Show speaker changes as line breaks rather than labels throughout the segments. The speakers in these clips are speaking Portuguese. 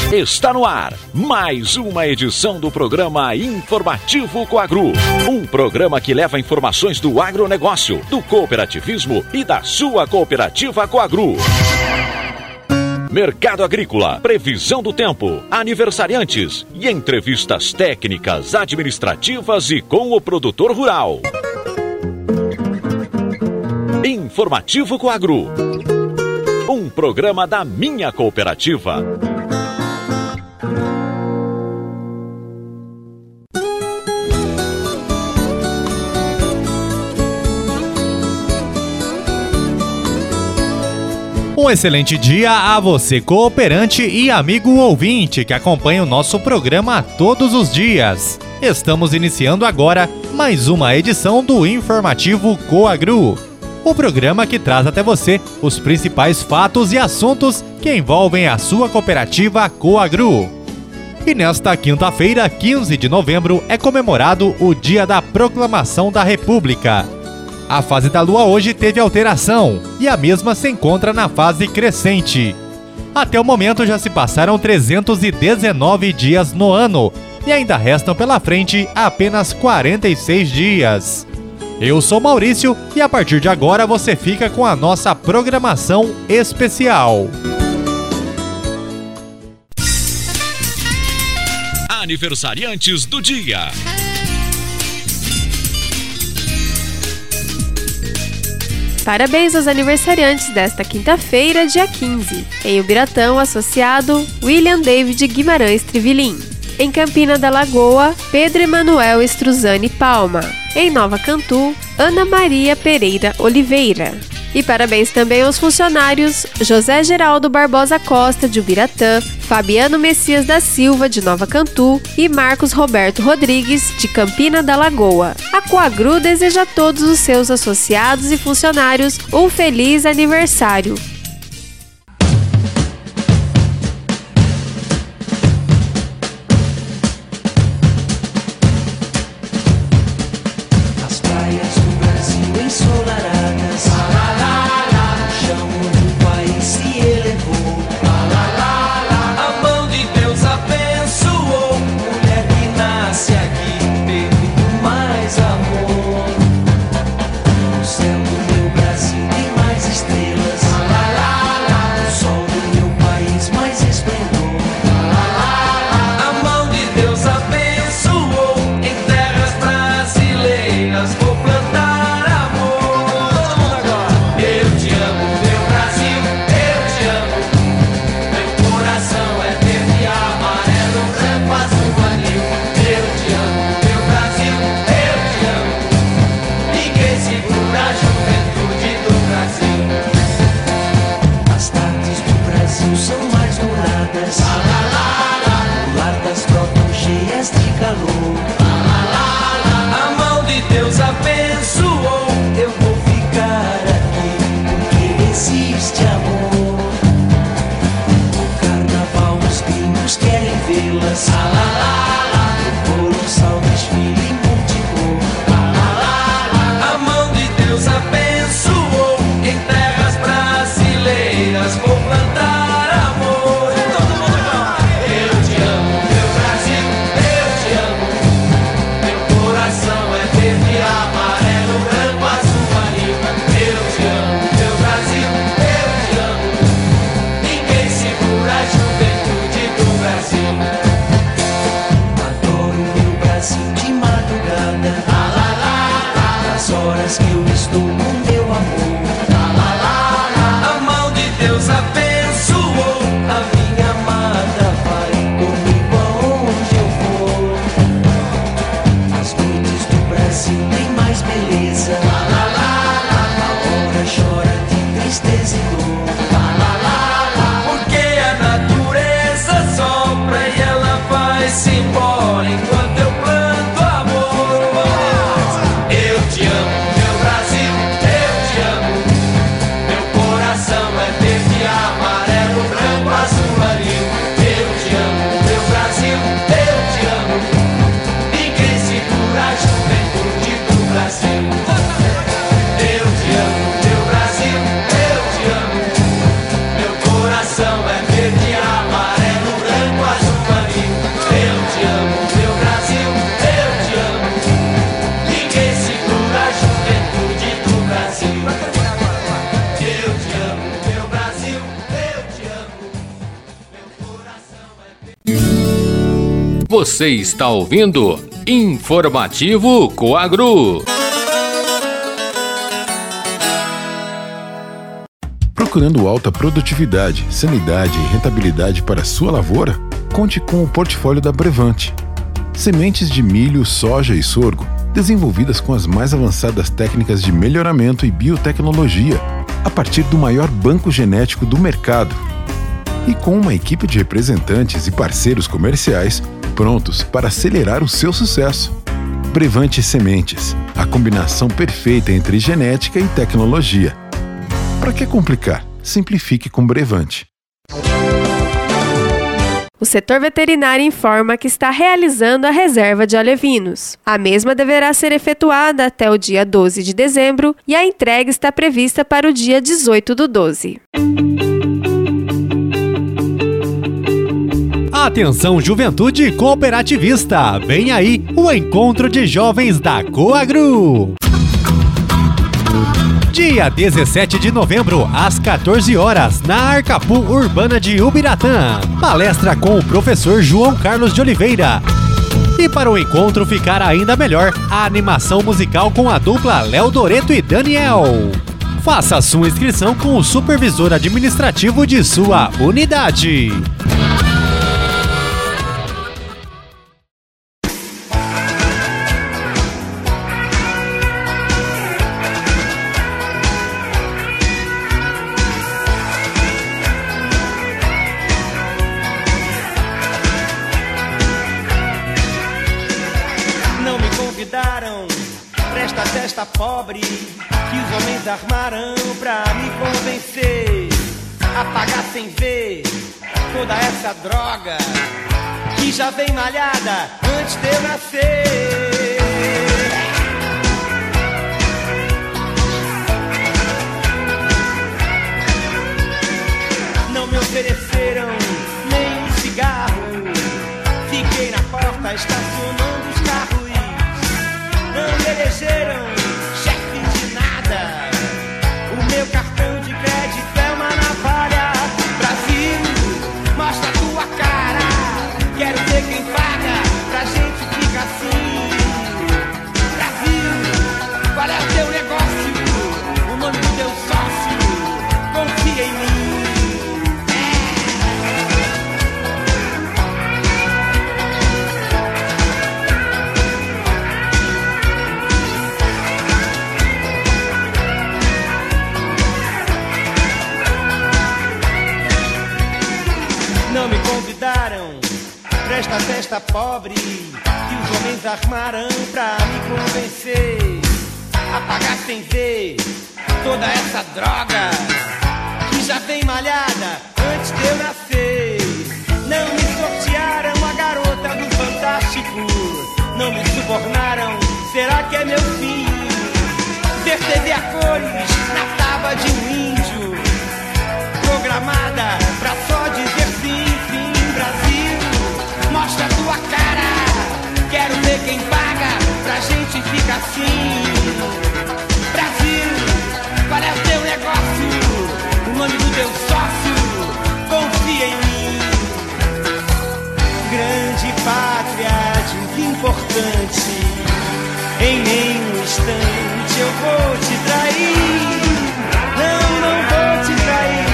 Está no ar mais uma edição do programa Informativo Coagro. Um programa que leva informações do agronegócio, do cooperativismo e da sua cooperativa Coagro. Mercado agrícola, previsão do tempo, aniversariantes e entrevistas técnicas, administrativas e com o produtor rural. Informativo Coagro. Um programa da minha cooperativa.
Um excelente dia a você, cooperante e amigo ouvinte que acompanha o nosso programa todos os dias. Estamos iniciando agora mais uma edição do Informativo Coagro, o programa que traz até você os principais fatos e assuntos que envolvem a sua cooperativa Coagro. E nesta quinta-feira, 15 de novembro, é comemorado o Dia da Proclamação da República. A fase da Lua hoje teve alteração e a mesma se encontra na fase crescente. Até o momento já se passaram 319 dias no ano e ainda restam pela frente apenas 46 dias. Eu sou Maurício e a partir de agora você fica com a nossa programação especial.
Aniversariantes do dia.
Parabéns aos aniversariantes desta quinta-feira, dia 15. Em Ubiratã, o associado William David Guimarães Trivilin. Em Campina da Lagoa, Pedro Emanuel Estruzani Palma. Em Nova Cantu, Ana Maria Pereira Oliveira. E parabéns também aos funcionários José Geraldo Barbosa Costa, de Ubiratã, Fabiano Messias da Silva, de Nova Cantu, e Marcos Roberto Rodrigues, de Campina da Lagoa. A Coagro deseja a todos os seus associados e funcionários um feliz aniversário.
Brasil tem mais estrelas. Você está ouvindo Informativo Coagro.
Procurando alta produtividade, sanidade e rentabilidade para sua lavoura? Conte com o portfólio da Brevante. Sementes de milho, soja e sorgo, desenvolvidas com as mais avançadas técnicas de melhoramento e biotecnologia, a partir do maior banco genético do mercado. E com uma equipe de representantes e parceiros comerciais prontos para acelerar o seu sucesso. Brevante Sementes, a combinação perfeita entre genética e tecnologia. Para que complicar? Simplifique com Brevante.
O setor veterinário informa que está realizando a reserva de alevinos. A mesma deverá ser efetuada até o dia 12 de dezembro e a entrega está prevista para o dia 18/12.
Atenção, juventude cooperativista! Vem aí o encontro de jovens da Coagro! Dia 17 de novembro, às 14 horas, na Arcapu Urbana de Ubiratã. Palestra com o professor João Carlos de Oliveira. E para o encontro ficar ainda melhor, a animação musical com a dupla Léo Doreto e Daniel. Faça sua inscrição com o supervisor administrativo de sua unidade.
Presta testa pobre que os homens armaram pra me convencer a pagar sem ver toda essa droga que já vem malhada antes de eu nascer. Não me ofereceram nem um cigarro, fiquei na porta estacionando os carros. Não me elegeram chefe de nada, o meu cartão de crédito é uma navalha. Brasil, mostra tua cara, quero ver quem paga, pra gente ficar assim. Brasil, qual é o teu negócio, o nome do teu sócio, confia em mim. Não me convidaram pra esta festa pobre que os homens armaram pra me convencer a pagar sem ver toda essa droga que já vem malhada antes de eu nascer. Não me sortearam a garota do Fantástico, não me subornaram, será que é meu fim? Ver TV a cores na tábua de um índio, programada pra só dizer sim, sim. Brasil, mostra tua cara, quero ver quem paga, pra gente ficar assim. Brasil, qual é o teu negócio, o nome do teu sócio, confia em mim. Grande pátria, desimportante, em nenhum instante eu vou te trair. Não vou te trair.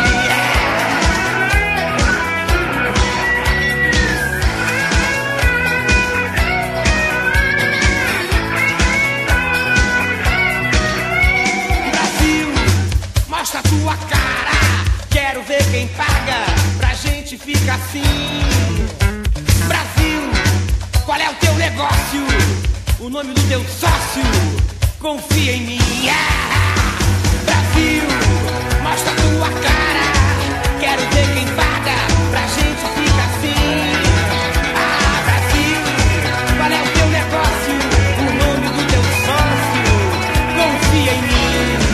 Mostra tua cara, quero ver quem paga, pra gente ficar assim. Brasil, qual é o teu negócio, o nome do teu sócio, confia em mim. Brasil, mostra tua cara, quero ver quem paga, pra gente ficar assim. Brasil, qual é o teu negócio, o nome do teu sócio, confia em mim.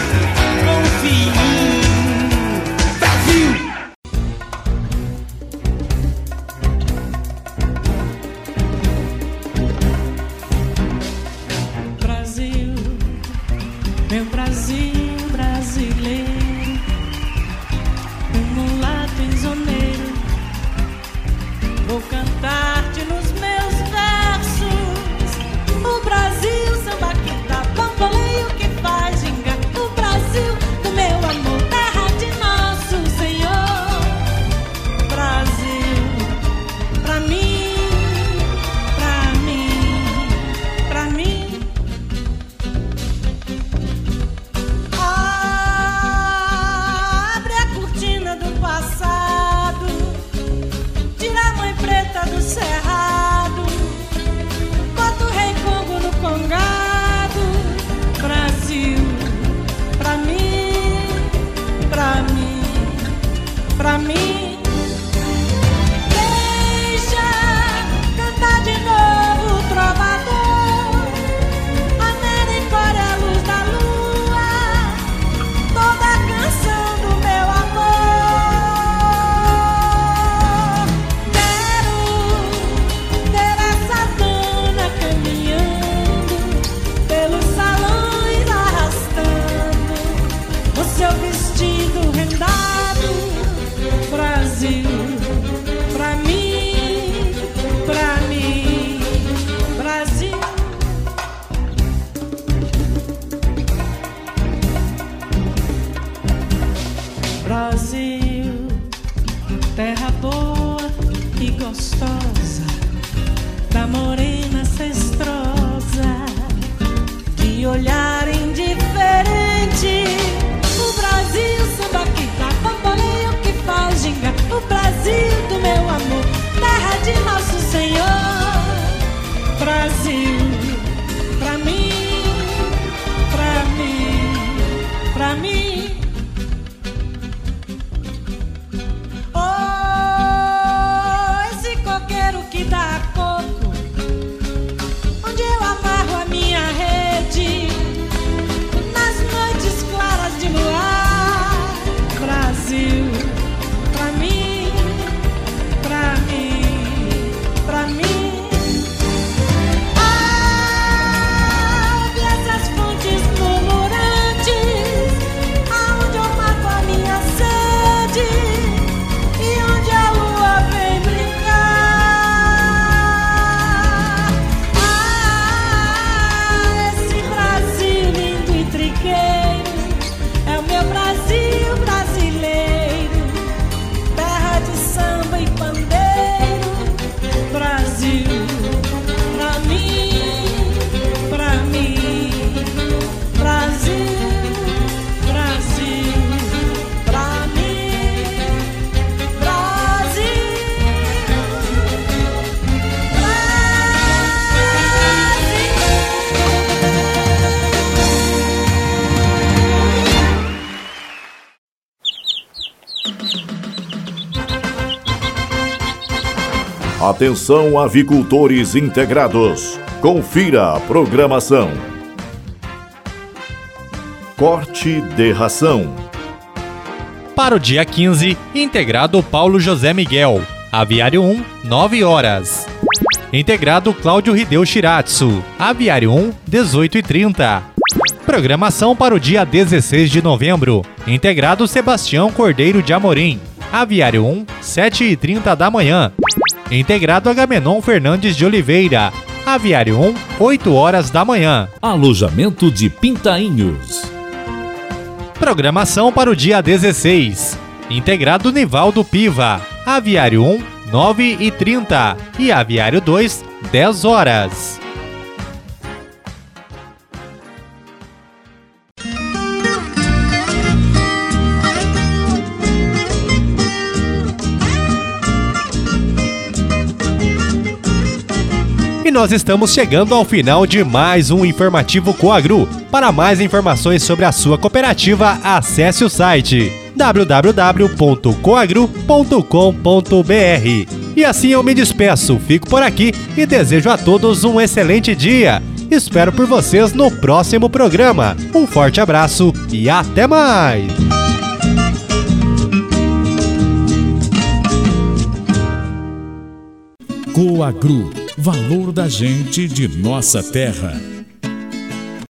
Brasil, meu Brasil brasileiro, Brasil, terra boa e gostosa, da morena cestrosa, de olhar indiferente. O Brasil, samba que dá bamboleio que faz ginga. O Brasil do meu amor, terra de nosso Senhor. Brasil, pra mim, pra mim, pra mim. Que dá coco, onde eu amarro a minha rede, nas noites claras de luar. Brasil, pra mim, pra mim, pra mim. Ouve essas fontes murmurantes, aonde eu mato a minha sede e onde a lua vem brincar. É o meu Brasil brasileiro, terra de samba e pandeiro. Brasil, pra mim, pra mim. Brasil, Brasil, pra mim. Brasil,
Atenção, avicultores integrados. Confira a programação. Corte de ração.
Para o dia 15, integrado Paulo José Miguel. Aviário 1, 9 horas. Integrado Cláudio Hideo Shiratsu. Aviário 1, 18h30. Programação para o dia 16 de novembro. Integrado Sebastião Cordeiro de Amorim. Aviário 1, 7h30 da manhã. Integrado Agamenon Fernandes de Oliveira. Aviário 1, 8 horas da manhã.
Alojamento de Pintainhos.
Programação para o dia 16. Integrado Nivaldo Piva. Aviário 1, 9h30. E Aviário 2, 10 horas. E nós estamos chegando ao final de mais um Informativo Coagru. Para mais informações sobre a sua cooperativa, acesse o site www.coagru.com.br. E assim eu me despeço, fico por aqui e desejo a todos um excelente dia. Espero por vocês no próximo programa. Um forte abraço e até mais!
Coagru, valor da gente de nossa terra.